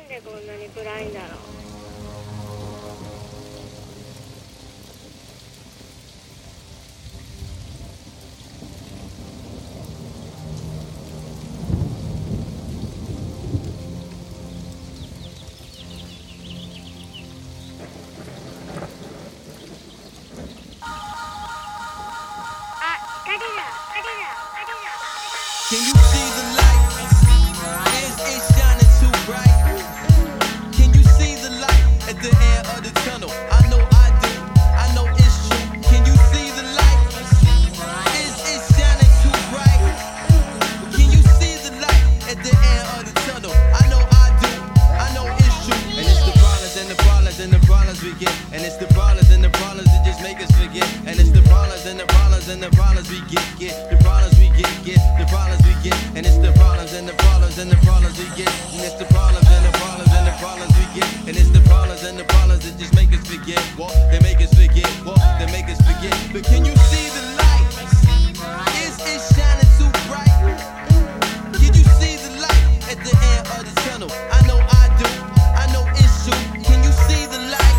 なんでこんなに暗いんだろう。 Can you see the light? Is it shining too bright? Can you see the light at the end of the tunnel? I know I do. I know it's true. Can you see the light? Is it shining too bright? Can you see the light at the end of the tunnel? I know I do. I know it's true. And it's the problems and the problems and the problems we get. And it's the problems and the problems that just make us forget. And it's the problems and the problems and the problems we get. The problems we get. The problems we get. And it's the problems and the problems and the problems we get. And it's the problems and the problems and the problems we get. And it's the problems and the problems that just make us forget. What? They make us forget. What? They make us forget. But can you see the light? Is it shining too bright? Can you see the light at the end of the tunnel? I know I do. I know it's true. Can you see the light?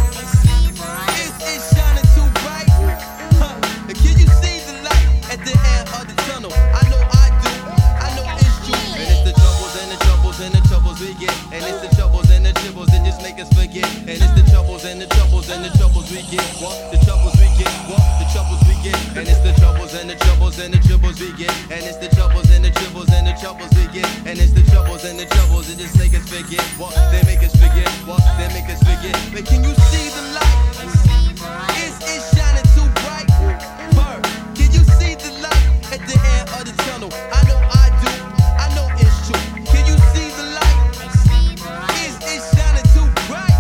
Is it shining too bright? Huh? Can you see the light at the end of the tunnel? I know I do. I know it's true. And it's the troubles and the troubles and the troubles we get. And it's the troubles and the tribbles that just make us forget. And it's the troubles and the troubles and the troubles we get. What? The troubles we get. What? The troubles we get. And it's the troubles and the troubles and the tribbles we get. And it's the troubles and the tribbles and the troubles we get. And it's the troubles and the troubles that just make us forget. What? They make us forget. What? They make us forget. But can you see the light? Is it shining too bright? Bird, can you see the light at the end of the tunnel? I know I do. I know it's true. Can you see the light? Is it shining too bright?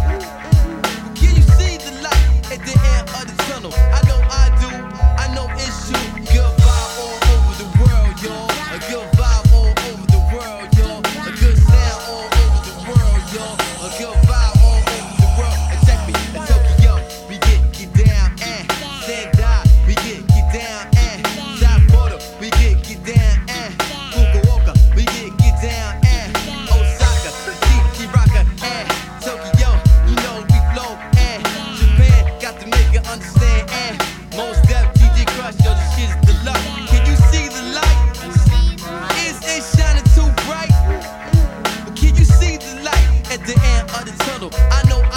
Can you see the light at the end of the tunnel? I know I do. I know it's true. Good vibe all over the world, y'all. A good vibe all over the world, y'all. A good sound all over the world, y'all. A good vibe all over the world. And check me, in Tokyo, we get down and Sendai, we get down and Sapporo, we get down and Fukuoka, we get down and Osaka, Shizuoka and Tokyo, you know we flow and Japan, got to make it understand and most def DJ Crush, yo, this shit's the love. Can you see the light? Is it shining too bright? Can you see the light at the end of the tunnel? I know